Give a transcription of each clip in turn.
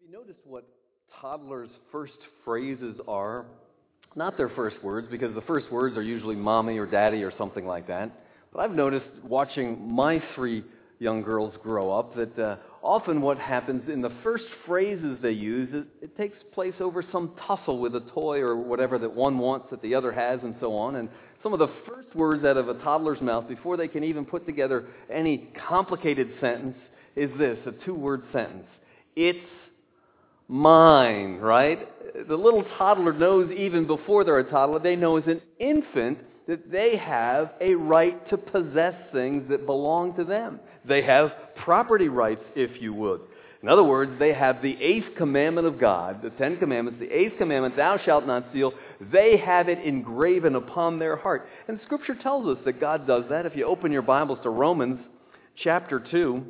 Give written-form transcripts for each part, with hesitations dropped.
you noticed what toddlers' first phrases are? Not their first words, because the first words are usually mommy or daddy or something like that. But I've noticed watching my three young girls grow up that often what happens in the first phrases they use, it takes place over some tussle with a toy or whatever that one wants that the other has and so on. And some of the first words out of a toddler's mouth before they can even put together any complicated sentence is this, a two-word sentence. It's mine, right? The little toddler knows even before they're a toddler, they know as an infant that they have a right to possess things that belong to them. They have property rights, if you would. In other words, they have the 8th commandment of God, the 10 commandments, the 8th commandment, thou shalt not steal. They have it engraven upon their heart. And Scripture tells us that God does that. If you open your Bibles to Romans chapter 2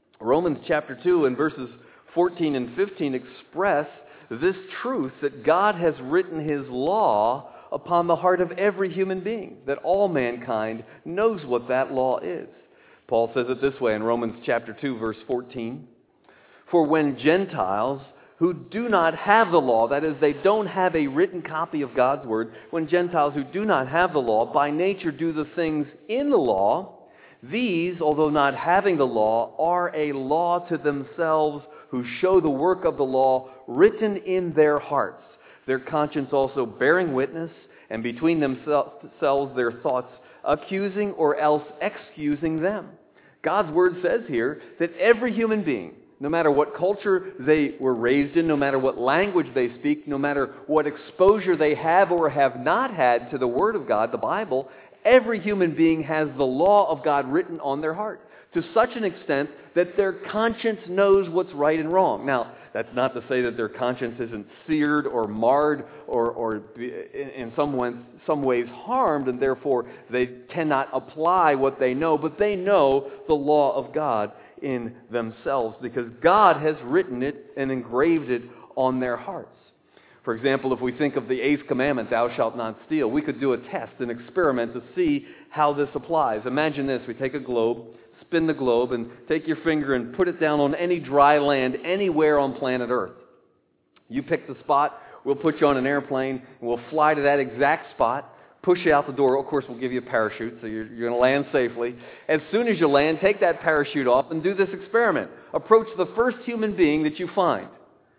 and verses 14 and 15 express this truth that God has written His law upon the heart of every human being, that all mankind knows what that law is. Paul says it this way in Romans chapter 2, verse 14. For when Gentiles who do not have the law, that is, they don't have a written copy of God's word, when Gentiles who do not have the law by nature do the things in the law, these, although not having the law, are a law to themselves who show the work of the law written in their hearts, their conscience also bearing witness, and between themselves their thoughts accusing or else excusing them. God's word says here that every human being, no matter what culture they were raised in, no matter what language they speak, no matter what exposure they have or have not had to the Word of God, the Bible, every human being has the law of God written on their heart to such an extent that their conscience knows what's right and wrong. Now, that's not to say that their conscience isn't seared or marred or in some ways harmed, and therefore they cannot apply what they know, but they know the law of God in themselves because God has written it and engraved it on their hearts. For example, if we think of the 8th commandment, thou shalt not steal, we could do a test, an experiment to see how this applies. Imagine this. We take a globe, spin the globe, and take your finger and put it down on any dry land anywhere on planet Earth. You pick the spot, we'll put you on an airplane, and we'll fly to that exact spot, push you out the door. Of course, we'll give you a parachute, so you're going to land safely. As soon as you land, take that parachute off and do this experiment. Approach the first human being that you find.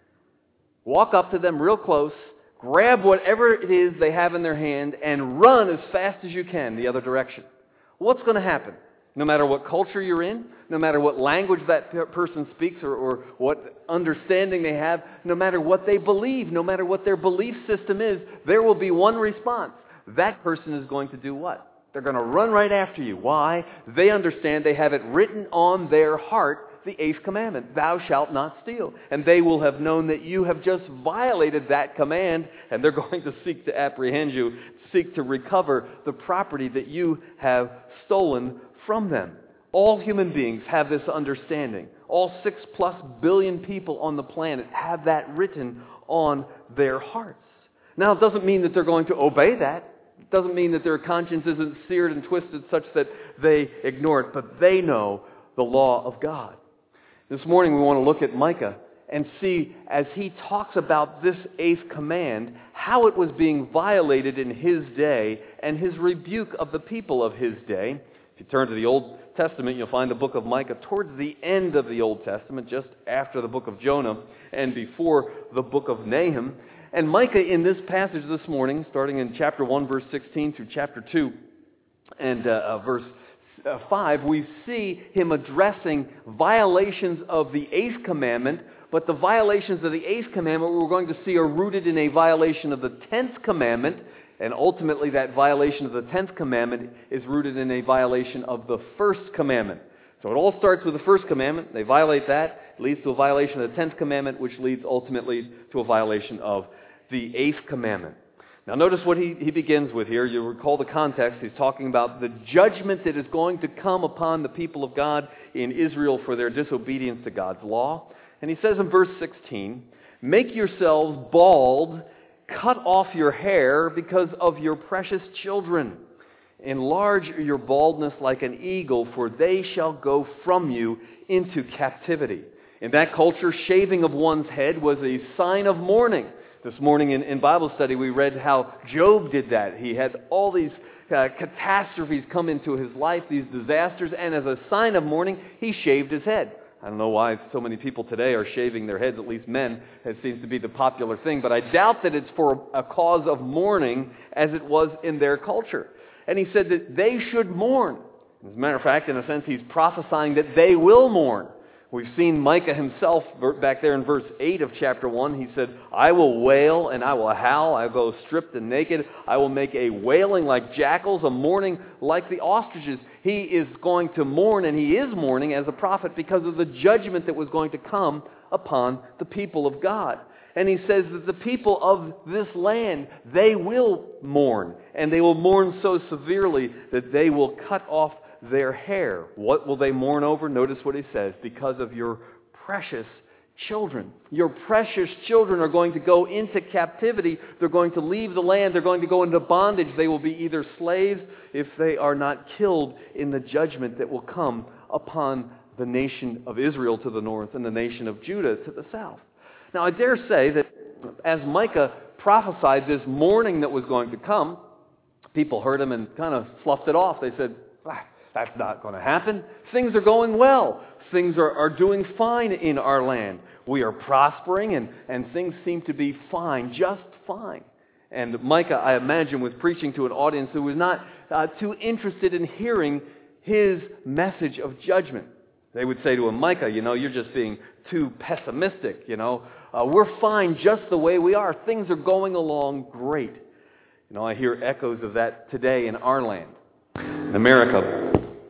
Walk up to them real close, grab whatever it is they have in their hand, and run as fast as you can the other direction. What's going to happen? No matter what culture you're in, no matter what language that person speaks or what understanding they have, no matter what they believe, no matter what their belief system is, there will be one response. That person is going to do what? They're going to run right after you. Why? They understand they have it written on their heart, the 8th commandment, thou shalt not steal. And they will have known that you have just violated that command, and they're going to seek to apprehend you, seek to recover the property that you have stolen from them. All human beings have this understanding. All 6+ billion people on the planet have that written on their hearts. Now, it doesn't mean that they're going to obey that. It doesn't mean that their conscience isn't seared and twisted such that they ignore it, but they know the law of God. This morning we want to look at Micah and see, as he talks about this 8th command, how it was being violated in his day and his rebuke of the people of his day. If you turn to the Old Testament, you'll find the book of Micah towards the end of the Old Testament, just after the book of Jonah and before the book of Nahum. And Micah, in this passage this morning, starting in chapter 1, verse 16 through chapter 2 and verse 5, we see him addressing violations of the 8th commandment, but the violations of the 8th commandment we're going to see are rooted in a violation of the 10th commandment, and ultimately that violation of the 10th commandment is rooted in a violation of the 1st commandment. So it all starts with the 1st commandment. They violate that. It leads to a violation of the 10th commandment, which leads ultimately to a violation of the 8th commandment. Now notice what he begins with here. You'll recall the context. He's talking about the judgment that is going to come upon the people of God in Israel for their disobedience to God's law. And he says in verse 16, make yourselves bald, cut off your hair because of your precious children. Enlarge your baldness like an eagle, for they shall go from you into captivity. In that culture, shaving of one's head was a sign of mourning. This morning in Bible study, we read how Job did that. He had all these catastrophes come into his life, these disasters, and as a sign of mourning, he shaved his head. I don't know why so many people today are shaving their heads, at least men. It seems to be the popular thing, but I doubt that it's for a cause of mourning as it was in their culture. And he said that they should mourn. As a matter of fact, in a sense, he's prophesying that they will mourn. We've seen Micah himself back there in verse 8 of chapter 1. He said, I will wail and I will howl. I will go stripped and naked. I will make a wailing like jackals, a mourning like the ostriches. He is going to mourn, and he is mourning as a prophet because of the judgment that was going to come upon the people of God. And he says that the people of this land, they will mourn. And they will mourn so severely that they will cut off their hair. What will they mourn over? Notice what he says. Because of your precious children. Your precious children are going to go into captivity. They're going to leave the land. They're going to go into bondage. They will be either slaves if they are not killed in the judgment that will come upon the nation of Israel to the north and the nation of Judah to the south. Now, I dare say that as Micah prophesied this mourning that was going to come, people heard him and kind of sloughed it off. They said, that's not going to happen. Things are going well. Things are doing fine in our land. We are prospering and things seem to be fine, just fine. And Micah, I imagine, was preaching to an audience who was not too interested in hearing his message of judgment. They would say to him, Micah, you're just being too pessimistic, We're fine just the way we are. Things are going along great. I hear echoes of that today in our land. In America,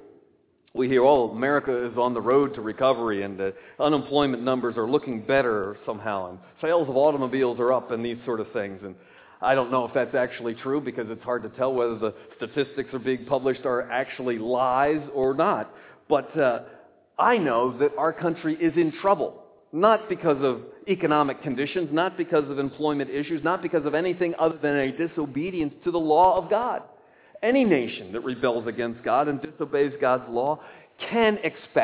we hear, America is on the road to recovery and the unemployment numbers are looking better somehow and sales of automobiles are up and these sort of things. And I don't know if that's actually true because it's hard to tell whether the statistics are being published are actually lies or not. But I know that our country is in trouble, not because of economic conditions, not because of employment issues, not because of anything other than a disobedience to the law of God. Any nation that rebels against God and disobeys God's law can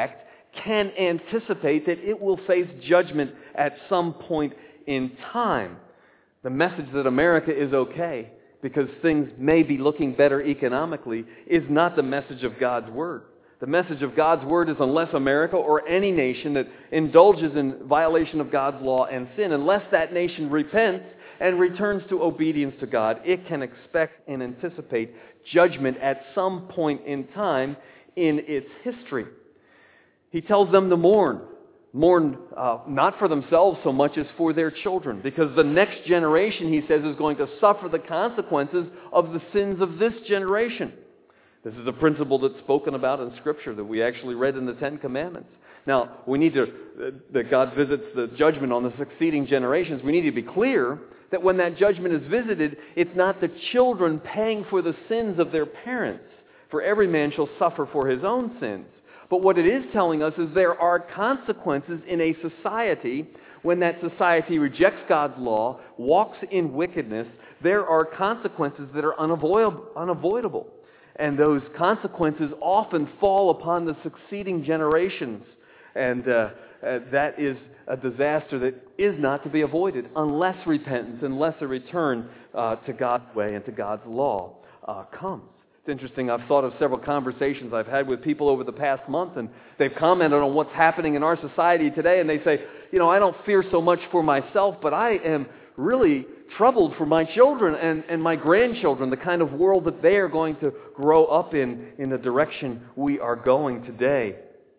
anticipate that it will face judgment at some point in time. The message that America is okay because things may be looking better economically is not the message of God's Word. The message of God's Word is unless America or any nation that indulges in violation of God's law and sin, unless that nation repents and returns to obedience to God, it can expect and anticipate judgment at some point in time in its history. He tells them to mourn. Mourn not for themselves so much as for their children, because the next generation, he says, is going to suffer the consequences of the sins of this generation. This is a principle that's spoken about in Scripture that we actually read in the Ten Commandments. Now, we need that God visits the judgment on the succeeding generations. We need to be clear that when that judgment is visited, it's not the children paying for the sins of their parents. For every man shall suffer for his own sins. But what it is telling us is there are consequences in a society when that society rejects God's law, walks in wickedness. There are consequences that are unavoidable. And those consequences often fall upon the succeeding generations. And that is a disaster that is not to be avoided unless repentance, unless a return to God's way and to God's law comes. It's interesting, I've thought of several conversations I've had with people over the past month, and they've commented on what's happening in our society today, and they say, I don't fear so much for myself, but I am really troubled for my children and my grandchildren, the kind of world that they are going to grow up in the direction we are going today.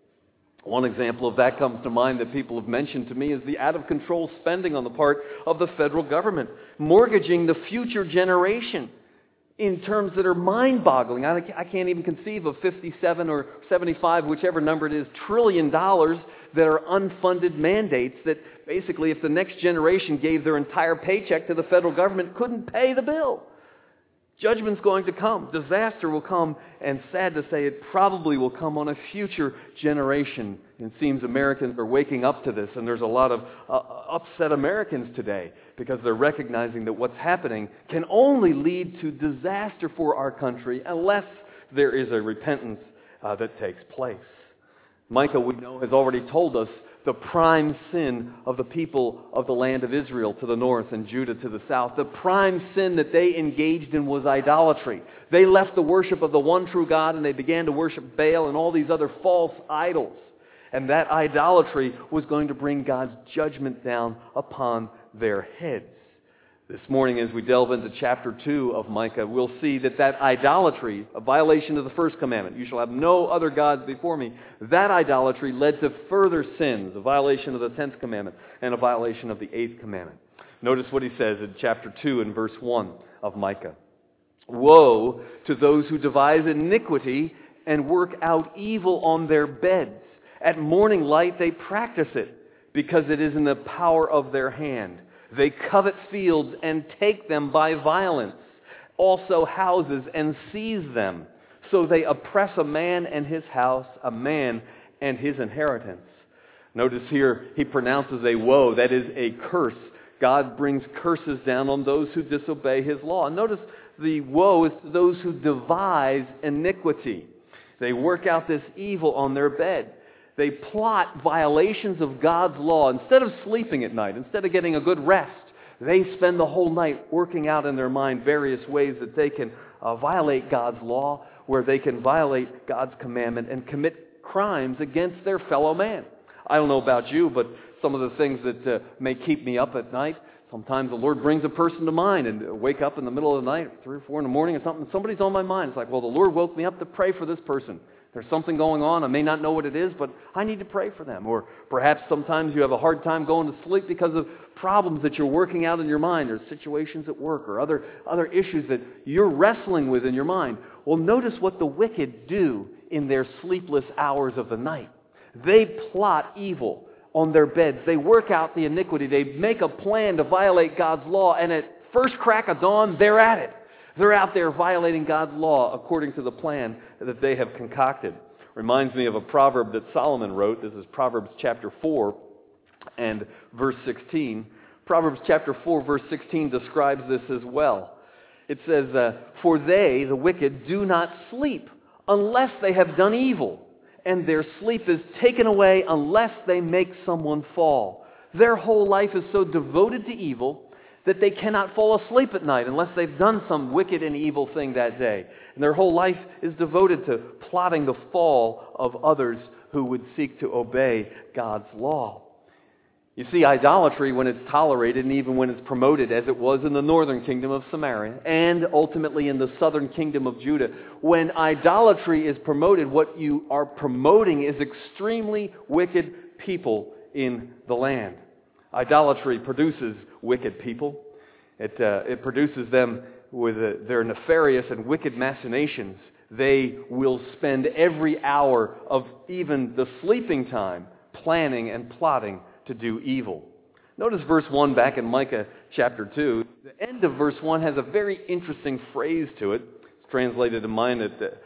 One example of that comes to mind that people have mentioned to me is the out-of-control spending on the part of the federal government, mortgaging the future generation in terms that are mind-boggling. I can't even conceive of 57 or 75, whichever number it is, $1 trillion that are unfunded mandates that basically if the next generation gave their entire paycheck to the federal government, couldn't pay the bill. Judgment's going to come. Disaster will come, and sad to say, it probably will come on a future generation. It seems Americans are waking up to this, and there's a lot of upset Americans today because they're recognizing that what's happening can only lead to disaster for our country unless there is a repentance that takes place. Micah, we know, has already told us the prime sin of the people of the land of Israel to the north and Judah to the south. The prime sin that they engaged in was idolatry. They left the worship of the one true God and they began to worship Baal and all these other false idols. And that idolatry was going to bring God's judgment down upon their heads. This morning, as we delve into chapter 2 of Micah, we'll see that idolatry, a violation of the first commandment, you shall have no other gods before me, that idolatry led to further sins, a violation of the 10th commandment and a violation of the 8th commandment. Notice what he says in chapter 2 and verse 1 of Micah. Woe to those who devise iniquity and work out evil on their beds. At morning light they practice it, because it is in the power of their hand. They covet fields and take them by violence, also houses and seize them. So they oppress a man and his house, a man and his inheritance. Notice here he pronounces a woe, that is a curse. God brings curses down on those who disobey his law. And notice the woe is to those who devise iniquity. They work out this evil on their bed. They plot violations of God's law. Instead of sleeping at night, instead of getting a good rest, they spend the whole night working out in their mind various ways that they can violate God's law, where they can violate God's commandment and commit crimes against their fellow man. I don't know about you, but some of the things that may keep me up at night, sometimes the Lord brings a person to mind and wake up in the middle of the night, 3 or 4 in the morning or something, somebody's on my mind. It's like, well, the Lord woke me up to pray for this person. There's something going on. I may not know what it is, but I need to pray for them. Or perhaps sometimes you have a hard time going to sleep because of problems that you're working out in your mind, or situations at work, or other issues that you're wrestling with in your mind. Well, notice what the wicked do in their sleepless hours of the night. They plot evil on their beds. They work out the iniquity. They make a plan to violate God's law, and at first crack of dawn, they're at it. They're out there violating God's law according to the plan that they have concocted. Reminds me of a proverb that Solomon wrote. This is Proverbs chapter 4 and verse 16. Proverbs chapter 4 verse 16 describes this as well. It says, for they, the wicked, do not sleep unless they have done evil, and their sleep is taken away unless they make someone fall. Their whole life is so devoted to evil that they cannot fall asleep at night unless they've done some wicked and evil thing that day. And their whole life is devoted to plotting the fall of others who would seek to obey God's law. You see, idolatry, when it's tolerated and even when it's promoted, as it was in the northern kingdom of Samaria and ultimately in the southern kingdom of Judah, when idolatry is promoted, what you are promoting is extremely wicked people in the land. Idolatry produces wicked people. It produces them with their nefarious and wicked machinations. They will spend every hour of even the sleeping time planning and plotting to do evil. Notice verse 1 back in Micah chapter 2. The end of verse 1 has a very interesting phrase to it. It's translated in mine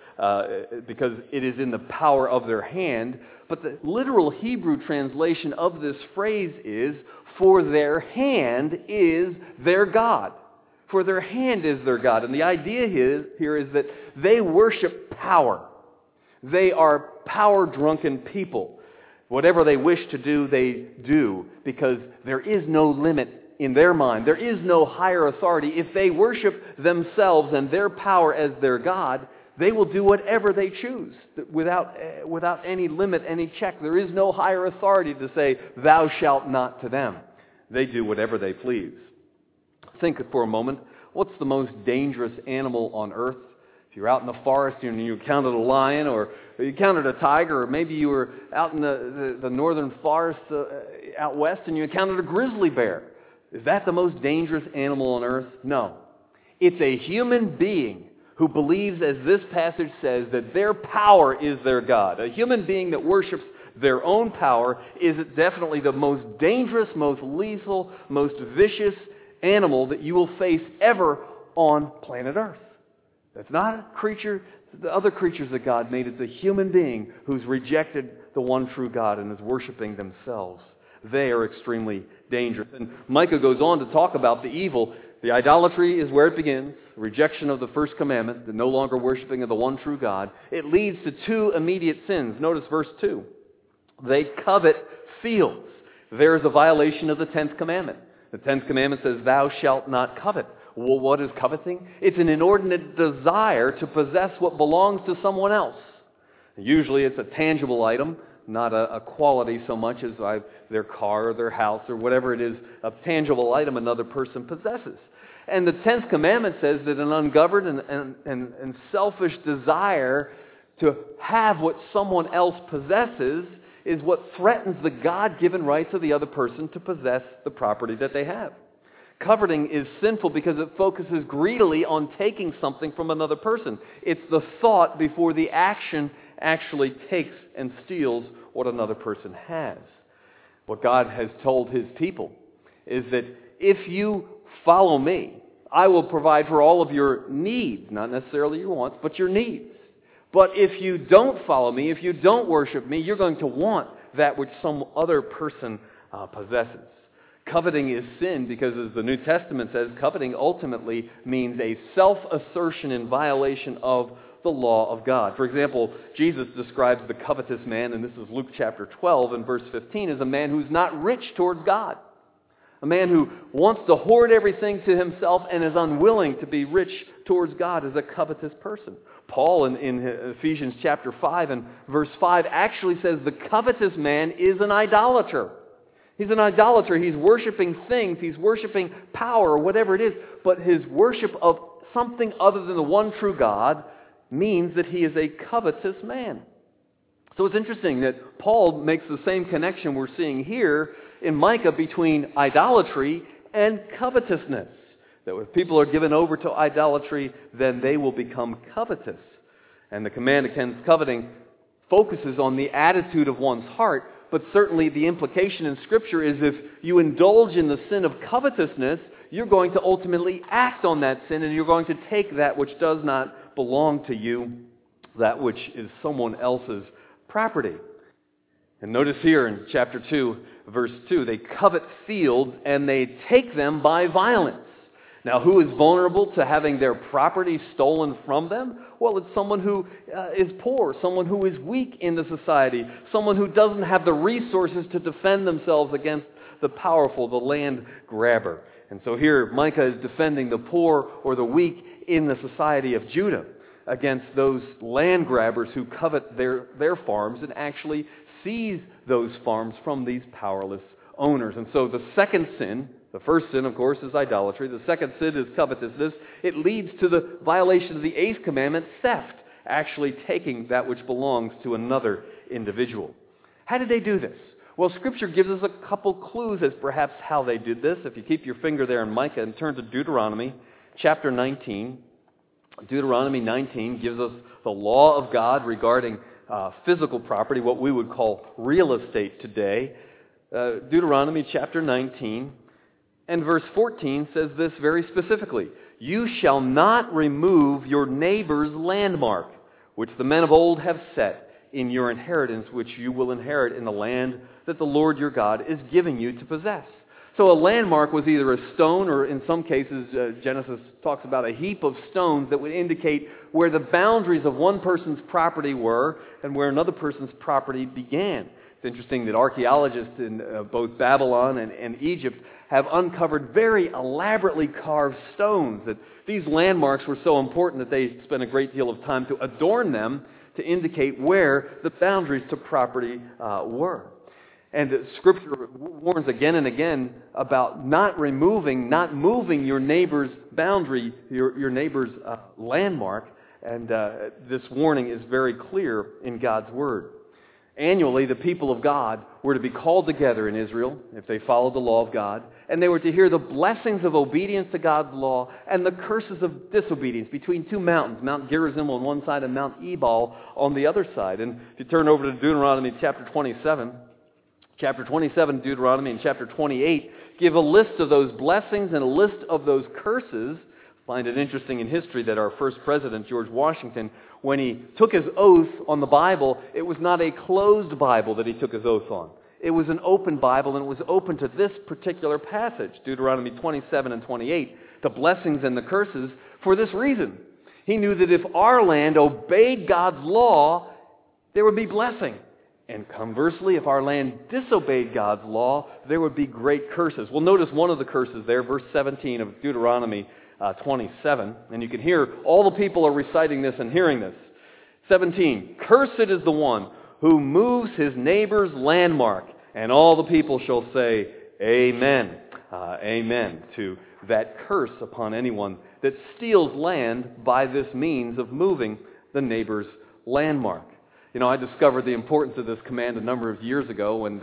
because it is in the power of their hand. But the literal Hebrew translation of this phrase is, for their hand is their God. For their hand is their God. And the idea here is that they worship power. They are power-drunken people. Whatever they wish to do, they do, because there is no limit in their mind. There is no higher authority. If they worship themselves and their power as their God, they will do whatever they choose without any limit, any check. There is no higher authority to say, thou shalt not to them. They do whatever they please. Think for a moment, what's the most dangerous animal on earth? If you're out in the forest and you encountered a lion, or you encountered a tiger, or maybe you were out in the northern forest out west and you encountered a grizzly bear. Is that the most dangerous animal on earth? No. It's a human being who believes, as this passage says, that their power is their God. A human being that worships their own power is definitely the most dangerous, most lethal, most vicious animal that you will face ever on planet Earth. That's not a creature, the other creatures that God made. It's a human being who's rejected the one true God and is worshiping themselves. They are extremely dangerous. And Micah goes on to talk about the evil. The idolatry is where it begins. Rejection of the first commandment, the no longer worshiping of the one true God. It leads to two immediate sins. Notice verse 2. They covet fields. There is a violation of the 10th commandment. The 10th commandment says, thou shalt not covet. Well, what is coveting? It's an inordinate desire to possess what belongs to someone else. Usually it's a tangible item, not a quality so much as their car or their house or whatever it is, a tangible item another person possesses. And the 10th commandment says that an ungoverned and selfish desire to have what someone else possesses is what threatens the God-given rights of the other person to possess the property that they have. Coveting is sinful because it focuses greedily on taking something from another person. It's the thought before the action actually takes and steals what another person has. What God has told His people is that if you follow me, I will provide for all of your needs, not necessarily your wants, but your needs. But if you don't follow me, if you don't worship me, you're going to want that which some other person possesses. Coveting is sin because, as the New Testament says, coveting ultimately means a self-assertion in violation of the law of God. For example, Jesus describes the covetous man, and this is Luke chapter 12 and verse 15, as a man who's not rich towards God. A man who wants to hoard everything to himself and is unwilling to be rich towards God is a covetous person. Paul in Ephesians chapter 5 and verse 5 actually says the covetous man is an idolater. He's an idolater. He's worshiping things. He's worshiping power or whatever it is. But his worship of something other than the one true God means that he is a covetous man. So it's interesting that Paul makes the same connection we're seeing here in Micah between idolatry and covetousness. That if people are given over to idolatry, then they will become covetous. And the command against coveting focuses on the attitude of one's heart, but certainly the implication in Scripture is if you indulge in the sin of covetousness, you're going to ultimately act on that sin, and you're going to take that which does not belong to you, that which is someone else's property. And notice here in chapter 2, verse 2, they covet fields and they take them by violence. Now, who is vulnerable to having their property stolen from them? Well, it's someone who is poor, someone who is weak in the society, someone who doesn't have the resources to defend themselves against the powerful, the land grabber. And so here, Micah is defending the poor or the weak in the society of Judah against those land grabbers who covet their farms and actually seize those farms from these powerless owners. And so the second sin, the first sin, of course, is idolatry. The second sin is covetousness. It leads to the violation of the eighth commandment, theft, actually taking that which belongs to another individual. How did they do this? Well, Scripture gives us a couple clues as perhaps how they did this. If you keep your finger there in Micah and turn to Deuteronomy chapter 19. Deuteronomy 19 gives us the law of God regarding physical property, what we would call real estate today. Deuteronomy chapter 19 and verse 14 says this very specifically. You shall not remove your neighbor's landmark, which the men of old have set in your inheritance, which you will inherit in the land that the Lord your God is giving you to possess. So a landmark was either a stone or in some cases, Genesis talks about a heap of stones that would indicate where the boundaries of one person's property were and where another person's property began. It's interesting that archaeologists in both Babylon and Egypt have uncovered very elaborately carved stones. That these landmarks were so important that they spent a great deal of time to adorn them to indicate where the boundaries to property were. And Scripture warns again and again about not moving your neighbor's boundary, your neighbor's landmark. And this warning is very clear in God's Word. Annually, the people of God were to be called together in Israel, if they followed the law of God, and they were to hear the blessings of obedience to God's law and the curses of disobedience between two mountains, Mount Gerizim on one side and Mount Ebal on the other side. And if you turn over to Deuteronomy chapter 27, Deuteronomy, and chapter 28 give a list of those blessings and a list of those curses. I find it interesting in history that our first president, George Washington, when he took his oath on the Bible, it was not a closed Bible that he took his oath on. It was an open Bible, and it was open to this particular passage, Deuteronomy 27 and 28, the blessings and the curses, for this reason. He knew that if our land obeyed God's law, there would be blessing. And conversely, if our land disobeyed God's law, there would be great curses. Well, notice one of the curses there, verse 17 of Deuteronomy 27. And you can hear all the people are reciting this and hearing this. 17, cursed is the one who moves his neighbor's landmark. And all the people shall say, Amen. Amen to that curse upon anyone that steals land by this means of moving the neighbor's landmark. You know, I discovered the importance of this command a number of years ago, and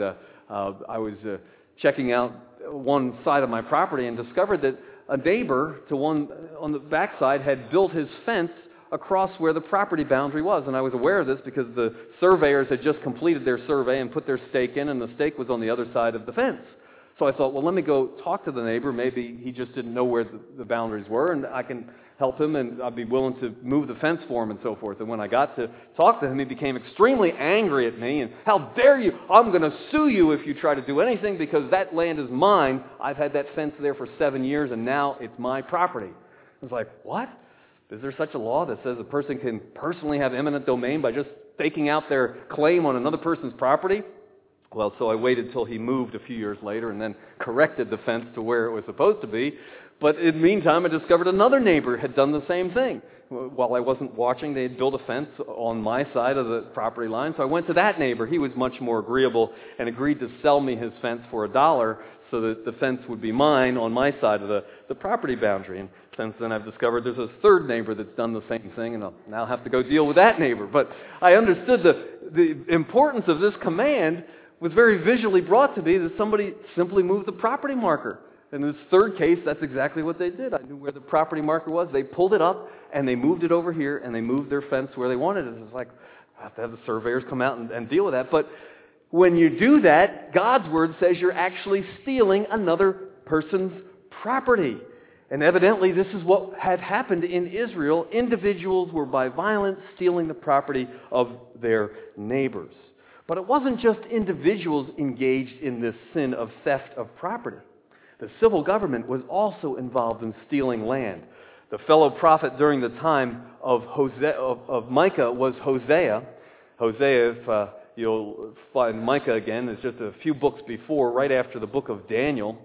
I was checking out one side of my property and discovered that a neighbor to one on the backside had built his fence across where the property boundary was. And I was aware of this because the surveyors had just completed their survey and put their stake in, and the stake was on the other side of the fence. So I thought, well, let me go talk to the neighbor. Maybe he just didn't know where the boundaries were, and I can help him, and I'd be willing to move the fence for him and so forth. And when I got to talk to him, he became extremely angry at me. And how dare you? I'm going to sue you if you try to do anything because that land is mine. I've had that fence there for 7 years, and now it's my property. I was like, what? Is there such a law that says a person can personally have eminent domain by just staking out their claim on another person's property? Well, so I waited till he moved a few years later and then corrected the fence to where it was supposed to be. But in the meantime, I discovered another neighbor had done the same thing. While I wasn't watching, they had built a fence on my side of the property line. So I went to that neighbor. He was much more agreeable and agreed to sell me his fence for $1 so that the fence would be mine on my side of the property boundary. And since then, I've discovered there's a third neighbor that's done the same thing, and I'll now have to go deal with that neighbor. But I understood the importance of this command was very visually brought to me that somebody simply moved the property marker. In this third case, that's exactly what they did. I knew where the property marker was. They pulled it up, and they moved it over here, and they moved their fence where they wanted it. It's like, I have to have the surveyors come out and deal with that. But when you do that, God's Word says you're actually stealing another person's property. And evidently, this is what had happened in Israel. Individuals were by violence stealing the property of their neighbors. But it wasn't just individuals engaged in this sin of theft of property. The civil government was also involved in stealing land. The fellow prophet during the time of Micah was Hosea. Hosea, if you'll find Micah again, is just a few books before, right after the book of Daniel,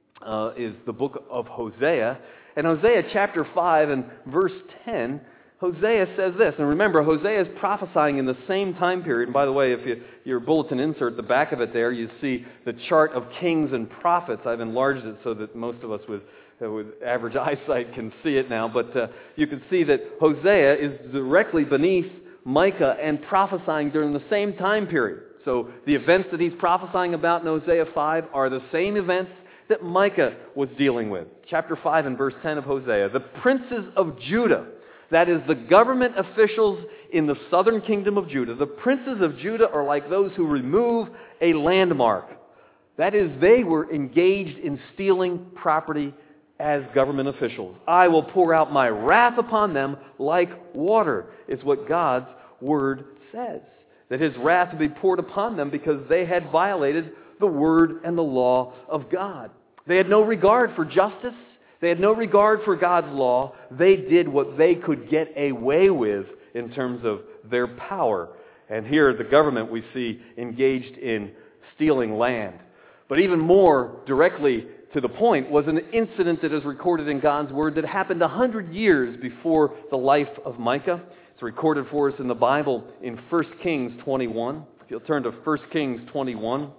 is the book of Hosea. And Hosea chapter 5 and verse 10, Hosea says this. And remember, Hosea is prophesying in the same time period. And by the way, if your bulletin insert, the back of it there, you see the chart of kings and prophets. I've enlarged it so that most of us with average eyesight can see it now. But you can see that Hosea is directly beneath Micah and prophesying during the same time period. So the events that he's prophesying about in Hosea 5 are the same events that Micah was dealing with. Chapter 5 and verse 10 of Hosea. The princes of Judah, that is, the government officials in the southern kingdom of Judah. The princes of Judah are like those who remove a landmark. That is, they were engaged in stealing property as government officials. I will pour out my wrath upon them like water, is what God's word says. That his wrath would be poured upon them because they had violated the word and the law of God. They had no regard for justice. They had no regard for God's law. They did what they could get away with in terms of their power. And here the government we see engaged in stealing land. But even more directly to the point was an incident that is recorded in God's Word that happened 100 years before the life of Micah. It's recorded for us in the Bible in 1 Kings 21. If you'll turn to 1 Kings 21,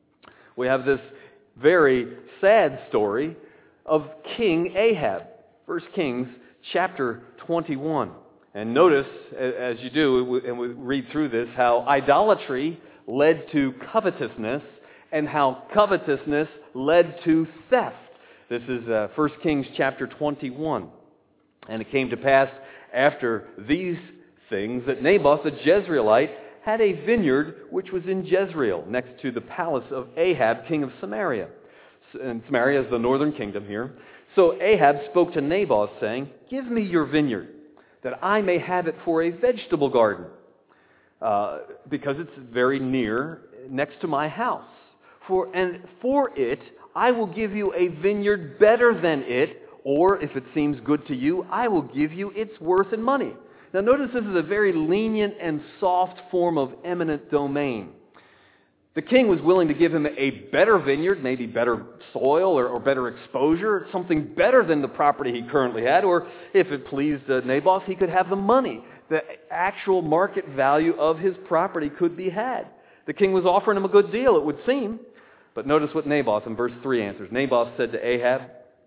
we have this very sad story of King Ahab. 1 Kings chapter 21. And notice, as you do, and we read through this, how idolatry led to covetousness, and how covetousness led to theft. This is 1 Kings chapter 21. And it came to pass after these things that Naboth the Jezreelite had a vineyard which was in Jezreel, next to the palace of Ahab, king of Samaria. And Samaria is the northern kingdom here. So Ahab spoke to Naboth, saying, "Give me your vineyard, that I may have it for a vegetable garden, because it's very near, next to my house. For it, I will give you a vineyard better than it, or if it seems good to you, I will give you its worth in money." Now notice this is a very lenient and soft form of eminent domain. The king was willing to give him a better vineyard, maybe better soil or better exposure, something better than the property he currently had, or if it pleased Naboth, he could have the money. The actual market value of his property could be had. The king was offering him a good deal, it would seem. But notice what Naboth in verse 3 answers. Naboth said to Ahab,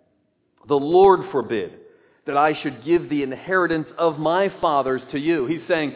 "The Lord forbid that I should give the inheritance of my fathers to you." He's saying,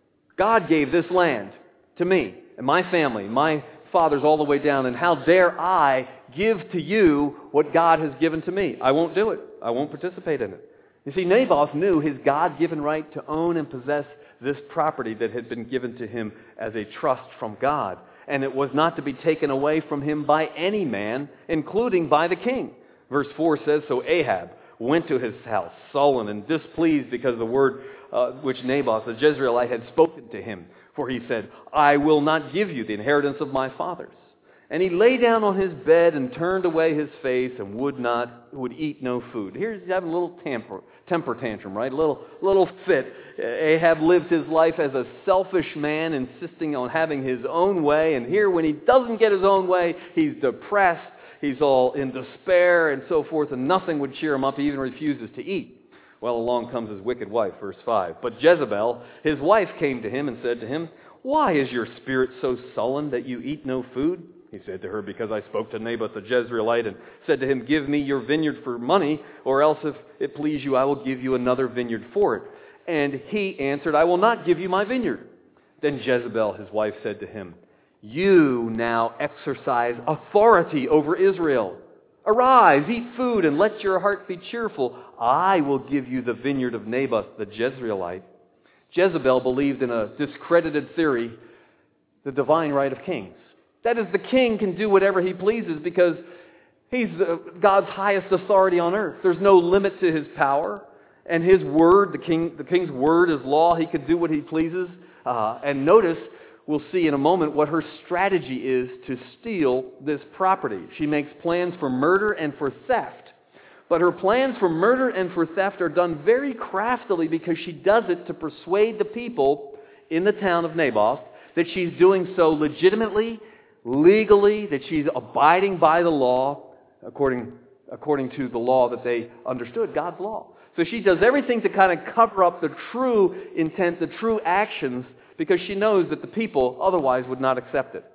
God gave this land to me and my family, my fathers all the way down, and how dare I give to you what God has given to me? I won't do it. I won't participate in it. You see, Naboth knew his God-given right to own and possess this property that had been given to him as a trust from God. And it was not to be taken away from him by any man, including by the king. Verse 4 says, "So Ahab went to his house, sullen and displeased because of the word which Naboth the Jezreelite had spoken to him. For he said, I will not give you the inheritance of my fathers. And he lay down on his bed and turned away his face and would eat no food." Here's having a little temper tantrum, right? A little fit. Ahab lived his life as a selfish man, insisting on having his own way. And here, when he doesn't get his own way, he's depressed. He's all in despair and so forth, and nothing would cheer him up. He even refuses to eat. Well, along comes his wicked wife, verse 5. But Jezebel, his wife, came to him and said to him, "Why is your spirit so sullen that you eat no food?" He said to her, "Because I spoke to Naboth the Jezreelite and said to him, 'Give me your vineyard for money, or else if it please you, I will give you another vineyard for it.' And he answered, 'I will not give you my vineyard.' Then Jezebel, his wife, said to him, 'You now exercise authority over Israel. Arise, eat food, and let your heart be cheerful. I will give you the vineyard of Naboth the Jezreelite.'" Jezebel believed in a discredited theory, the divine right of kings. That is, the king can do whatever he pleases because he's God's highest authority on earth. There's no limit to his power. And his word, the king's word is law. He can do what he pleases. And notice, we'll see in a moment what her strategy is to steal this property. She makes plans for murder and for theft. But her plans for murder and for theft are done very craftily because she does it to persuade the people in the town of Naboth that she's doing so legitimately, legally, that she's abiding by the law according to the law that they understood, God's law. So she does everything to kind of cover up the true intent, the true actions, because she knows that the people otherwise would not accept it.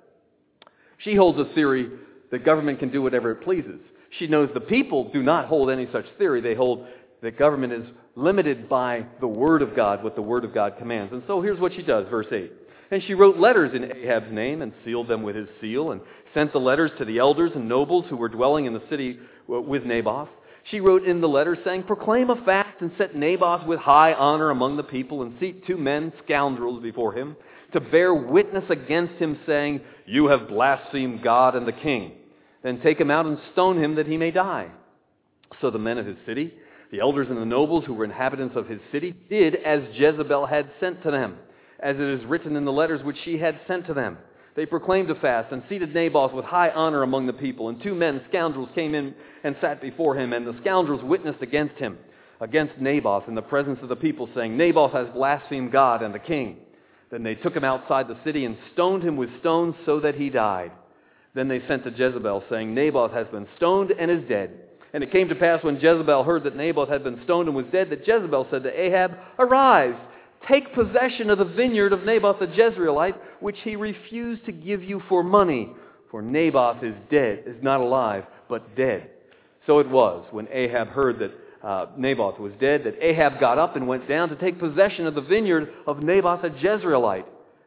She holds a theory that government can do whatever it pleases. She knows the people do not hold any such theory. They hold that government is limited by the Word of God, what the Word of God commands. And so here's what she does, verse 8. "And she wrote letters in Ahab's name and sealed them with his seal and sent the letters to the elders and nobles who were dwelling in the city with Naboth. She wrote in the letters saying, 'Proclaim a fast and set Naboth with high honor among the people and seat 2 men, scoundrels, before him, to bear witness against him, saying, You have blasphemed God and the king. Then take him out and stone him that he may die.' So the men of his city, the elders and the nobles who were inhabitants of his city, did as Jezebel had sent to them, as it is written in the letters which she had sent to them. They proclaimed a fast and seated Naboth with high honor among the people. And 2 men, scoundrels, came in and sat before him. And the scoundrels witnessed against him, against Naboth, in the presence of the people, saying, 'Naboth has blasphemed God and the king.' Then they took him outside the city and stoned him with stones so that he died. Then they sent to Jezebel, saying, 'Naboth has been stoned and is dead.' And it came to pass when Jezebel heard that Naboth had been stoned and was dead, that Jezebel said to Ahab, 'Arise, take possession of the vineyard of Naboth the Jezreelite, which he refused to give you for money. For Naboth is dead, is not alive, but dead.' So it was, when Ahab heard that Naboth was dead, that Ahab got up and went down to take possession of the vineyard of Naboth the Jezreelite.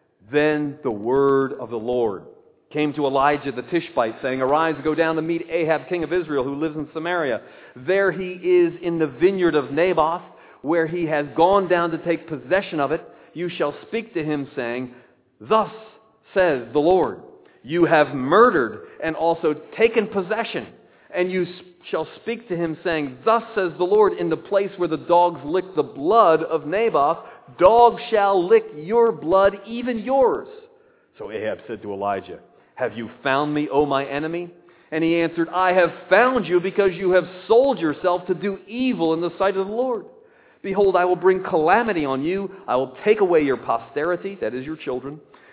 Then the word of the Lord came to Elijah the Tishbite, saying, 'Arise, go down to meet Ahab, king of Israel, who lives in Samaria. There he is in the vineyard of Naboth, where he has gone down to take possession of it. You shall speak to him, saying, Thus says the Lord, you have murdered and also taken possession. And you shall speak to him, saying, Thus says the Lord, in the place where the dogs lick the blood of Naboth, dogs shall lick your blood, even yours.' So Ahab said to Elijah, 'Have you found me, O my enemy?' And he answered, 'I have found you because you have sold yourself to do evil in the sight of the Lord. Behold, I will bring calamity on you. I will take away your posterity,' that is your children,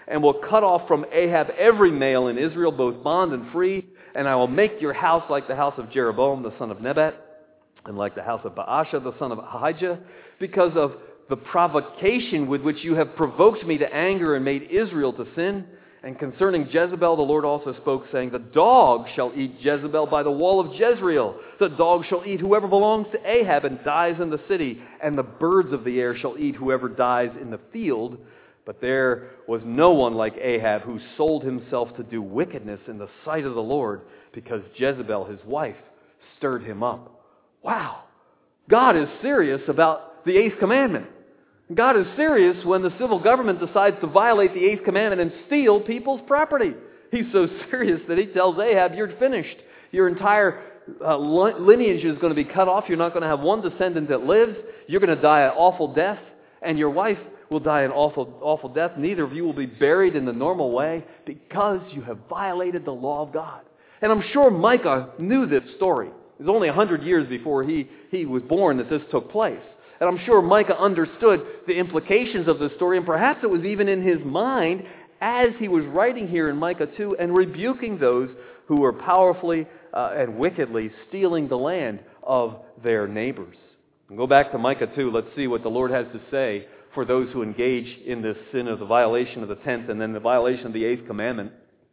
and will cut off from Ahab every male in Israel, both bond and free, and I will make your house like the house of Jeroboam the son of Nebat, and like the house of Baasha the son of Ahijah, because of the provocation with which you have provoked me to anger and made Israel to sin. And concerning Jezebel, the Lord also spoke, saying, the dog shall eat Jezebel by the wall of Jezreel. The dog shall eat whoever belongs to Ahab and dies in the city. And the birds of the air shall eat whoever dies in the field. But there was no one like Ahab who sold himself to do wickedness in the sight of the Lord, because Jezebel, his wife, stirred him up. Wow! God is serious about the eighth commandment. God is serious when the civil government decides to violate the eighth commandment and steal people's property. He's so serious that he tells Ahab, you're finished. Your entire lineage is going to be cut off. You're not going to have one descendant that lives. You're going to die an awful death. And your wife will die an awful death. Neither of you will be buried in the normal way because you have violated the law of God. And I'm sure Micah knew this story. It was only 100 years before he was born that this took place. And I'm sure Micah understood the implications of this story, and perhaps it was even in his mind as he was writing here in Micah 2 and rebuking those who were powerfully and wickedly stealing the land of their neighbors. And go back to Micah 2. Let's see what the Lord has to say for those who engage in this sin of the violation of the 10th and then the violation of the 8th commandment.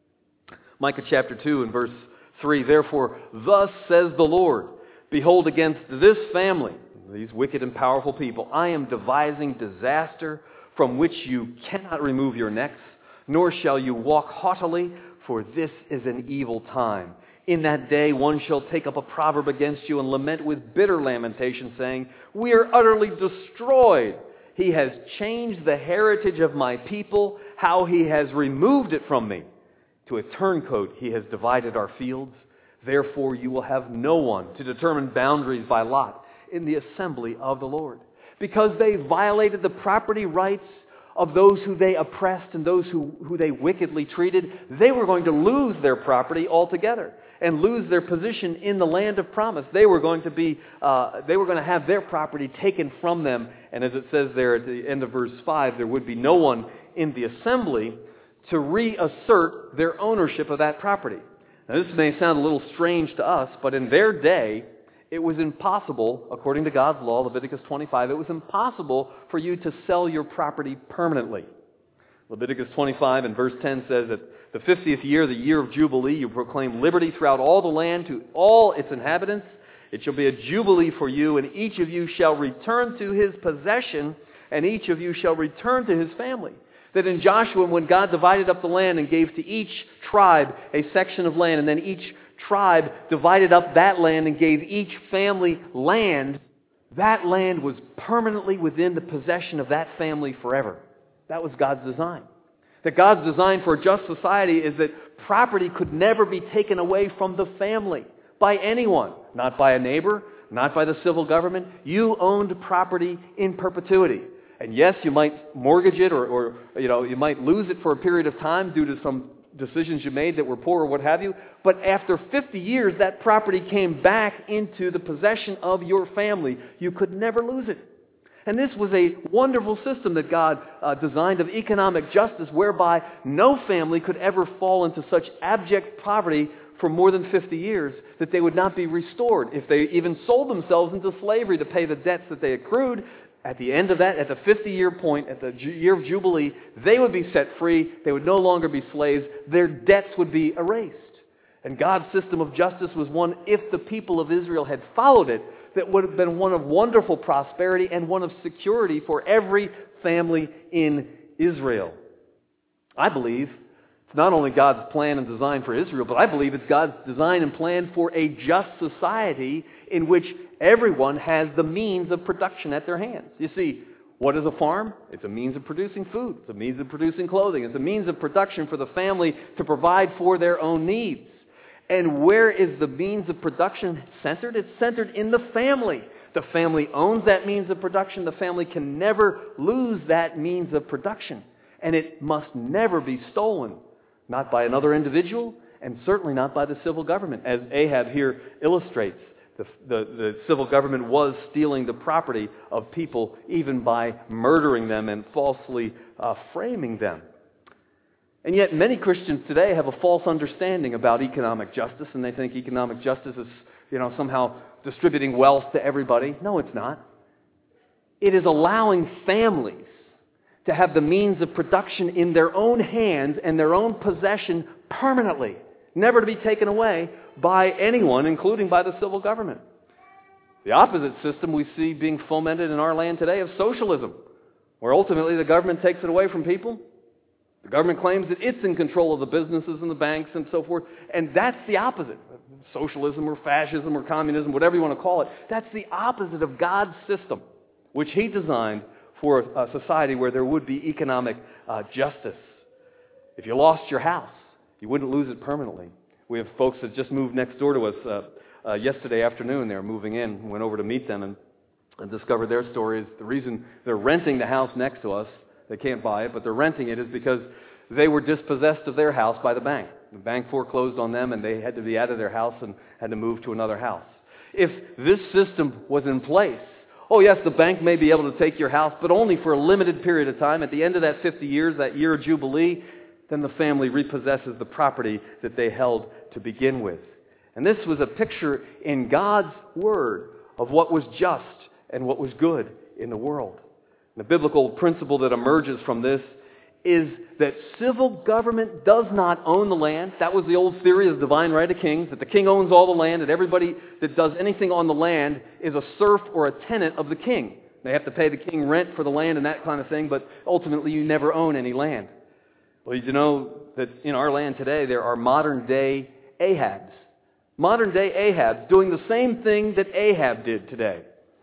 Micah chapter 2 and verse 3, therefore, thus says the Lord, behold, against this family, these wicked and powerful people, I am devising disaster from which you cannot remove your necks, nor shall you walk haughtily, for this is an evil time. In that day one shall take up a proverb against you and lament with bitter lamentation, saying, we are utterly destroyed. He has changed the heritage of my people, how he has removed it from me. To a turncoat he has divided our fields. Therefore you will have no one to determine boundaries by lot in the assembly of the Lord. Because they violated the property rights of those who they oppressed and those who they wickedly treated, they were going to lose their property altogether and lose their position in the land of promise. They were going to have their property taken from them. And as it says there at the end of verse 5, there would be no one in the assembly to reassert their ownership of that property. Now this may sound a little strange to us, but in their day, it was impossible, according to God's law, Leviticus 25, it was impossible for you to sell your property permanently. Leviticus 25 and verse 10 says that the 50th year, the year of Jubilee, you proclaim liberty throughout all the land to all its inhabitants. It shall be a jubilee for you, and each of you shall return to his possession, and each of you shall return to his family. That in Joshua, when God divided up the land and gave to each tribe a section of land, and then each tribe divided up that land and gave each family land, that land was permanently within the possession of that family forever. That was God's design. That God's design for a just society is that property could never be taken away from the family by anyone. Not by a neighbor, not by the civil government. You owned property in perpetuity. And yes, you might mortgage it or you might lose it for a period of time due to some decisions you made that were poor or what have you. But after 50 years, that property came back into the possession of your family. You could never lose it. And this was a wonderful system that God designed of economic justice, whereby no family could ever fall into such abject poverty for more than 50 years that they would not be restored. If they even sold themselves into slavery to pay the debts that they accrued, at the end of that, at the 50-year point, at the year of Jubilee, they would be set free. They would no longer be slaves. Their debts would be erased. And God's system of justice was one, if the people of Israel had followed it, that would have been one of wonderful prosperity and one of security for every family in Israel. I believe it's not only God's plan and design for Israel, but I believe it's God's design and plan for a just society in which everyone has the means of production at their hands. You see, what is a farm? It's a means of producing food. It's a means of producing clothing. It's a means of production for the family to provide for their own needs. And where is the means of production centered? It's centered in the family. The family owns that means of production. The family can never lose that means of production. And it must never be stolen. Not by another individual, and certainly not by the civil government. As Ahab here illustrates, the civil government was stealing the property of people even by murdering them and falsely framing them. And yet many Christians today have a false understanding about economic justice, and they think economic justice is, somehow distributing wealth to everybody. No, it's not. It is allowing families to have the means of production in their own hands and their own possession permanently, never to be taken away by anyone, including by the civil government. The opposite system we see being fomented in our land today of socialism, where ultimately the government takes it away from people. The government claims that it's in control of the businesses and the banks and so forth, and that's the opposite. Socialism or fascism or communism, whatever you want to call it, that's the opposite of God's system, which He designed for a society where there would be economic justice. If you lost your house, you wouldn't lose it permanently. We have folks that just moved next door to us yesterday afternoon. They were moving in. We went over to meet them and discovered their story is the reason they're renting the house next to us. They can't buy it, but they're renting it is because they were dispossessed of their house by the bank. The bank foreclosed on them, and they had to be out of their house and had to move to another house. If this system was in place, oh yes, the bank may be able to take your house, but only for a limited period of time. At the end of that 50 years, that year of Jubilee, then the family repossesses the property that they held to begin with. And this was a picture in God's Word of what was just and what was good in the world. The biblical principle that emerges from this is that civil government does not own the land. That was the old theory of the divine right of kings, that the king owns all the land, and everybody that does anything on the land is a serf or a tenant of the king. They have to pay the king rent for the land and that kind of thing, but ultimately you never own any land. Well, you know that in our land today there are modern-day Ahabs. Modern-day Ahabs doing the same thing that Ahab did today.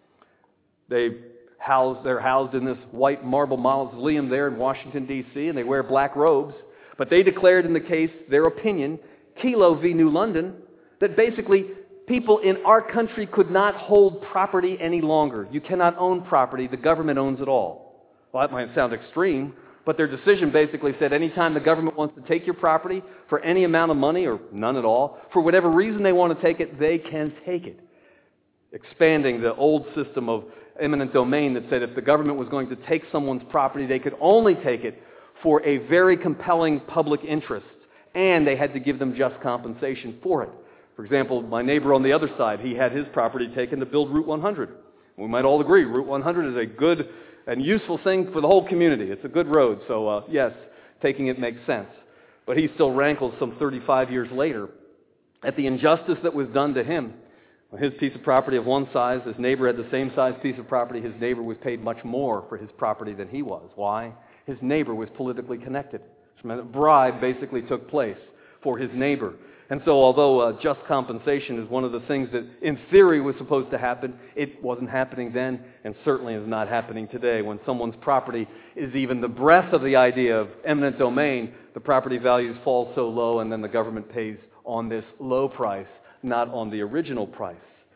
They're housed in this white marble mausoleum there in Washington, D.C., and they wear black robes. But they declared in the case their opinion, Kelo v. New London, that basically people in our country could not hold property any longer. You cannot own property. The government owns it all. Well, that might sound extreme, but their decision basically said anytime the government wants to take your property for any amount of money or none at all, for whatever reason they want to take it, they can take it. Expanding the old system of eminent domain that said if the government was going to take someone's property, they could only take it for a very compelling public interest, and they had to give them just compensation for it. For example, my neighbor on the other side, he had his property taken to build Route 100. We might all agree Route 100 is a good and useful thing for the whole community. It's a good road, so yes, taking it makes sense. But he still rankles some 35 years later at the injustice that was done to him. His piece of property of one size, his neighbor had the same size piece of property. His neighbor was paid much more for his property than he was. Why? His neighbor was politically connected. A bribe basically took place for his neighbor. And so although just compensation is one of the things that in theory was supposed to happen, it wasn't happening then and certainly is not happening today. When someone's property is even the breath of the idea of eminent domain, the property values fall so low and then the government pays on this low price, not on the original price.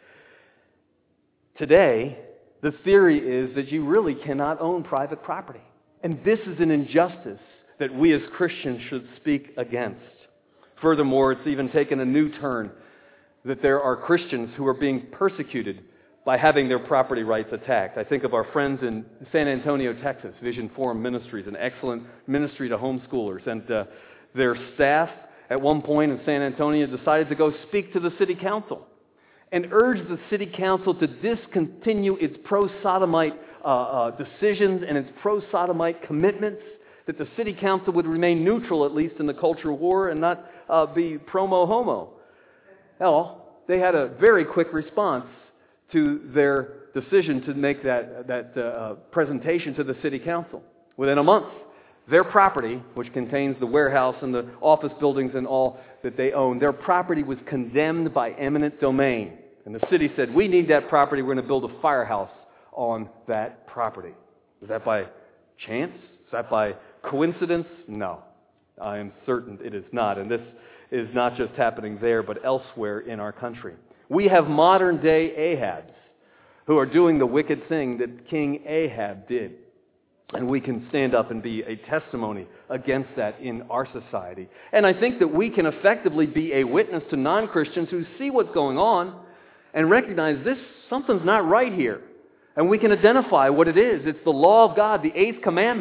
Today, the theory is that you really cannot own private property. And this is an injustice that we as Christians should speak against. Furthermore, it's even taken a new turn that there are Christians who are being persecuted by having their property rights attacked. I think of our friends in San Antonio, Texas, Vision Forum Ministries, an excellent ministry to homeschoolers. And their staff at one point in San Antonio decided to go speak to the city council and urge the city council to discontinue its pro-sodomite decisions and its pro-sodomite commitments, that the city council would remain neutral, at least in the cultural war, and not be promo-homo. Well, they had a very quick response to their decision to make that presentation to the city council. Within a month, their property, which contains the warehouse and the office buildings and all that they own, their property was condemned by eminent domain. And the city said, we need that property, we're going to build a firehouse on that property. Is that by chance? Is that by coincidence? No. I am certain it is not. And this is not just happening there, but elsewhere in our country. We have modern-day Ahabs who are doing the wicked thing that King Ahab did. And we can stand up and be a testimony against that in our society. And I think that we can effectively be a witness to non-Christians who see what's going on and recognize something's not right here. And we can identify what it is. It's the law of God, the 8th commandment,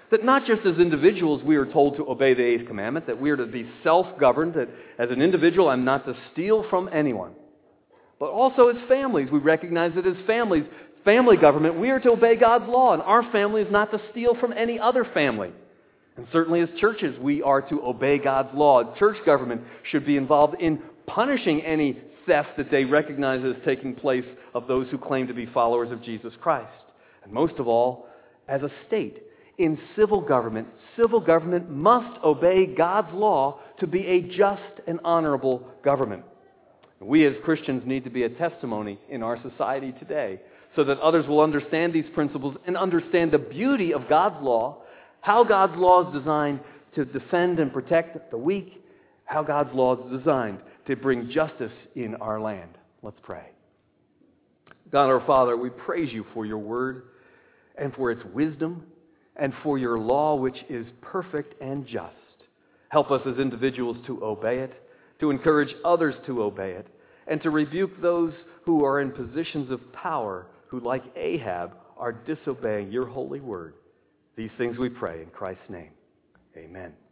That not just as individuals we are told to obey the eighth commandment, that we are to be self-governed, that as an individual I'm not to steal from anyone. But also as families, we recognize that as families, family government, we are to obey God's law, and our family is not to steal from any other family. And certainly as churches, we are to obey God's law. Church government should be involved in punishing any theft that they recognize as taking place of those who claim to be followers of Jesus Christ. And most of all, as a state, in civil government must obey God's law to be a just and honorable government. We as Christians need to be a testimony in our society today so that others will understand these principles and understand the beauty of God's law, how God's law is designed to defend and protect the weak, how God's law is designed to bring justice in our land. Let's pray. God our Father, we praise you for your word and for its wisdom and for your law, which is perfect and just. Help us as individuals to obey it, to encourage others to obey it, and to rebuke those who are in positions of power, who, like Ahab, are disobeying your holy word. These things we pray in Christ's name. Amen.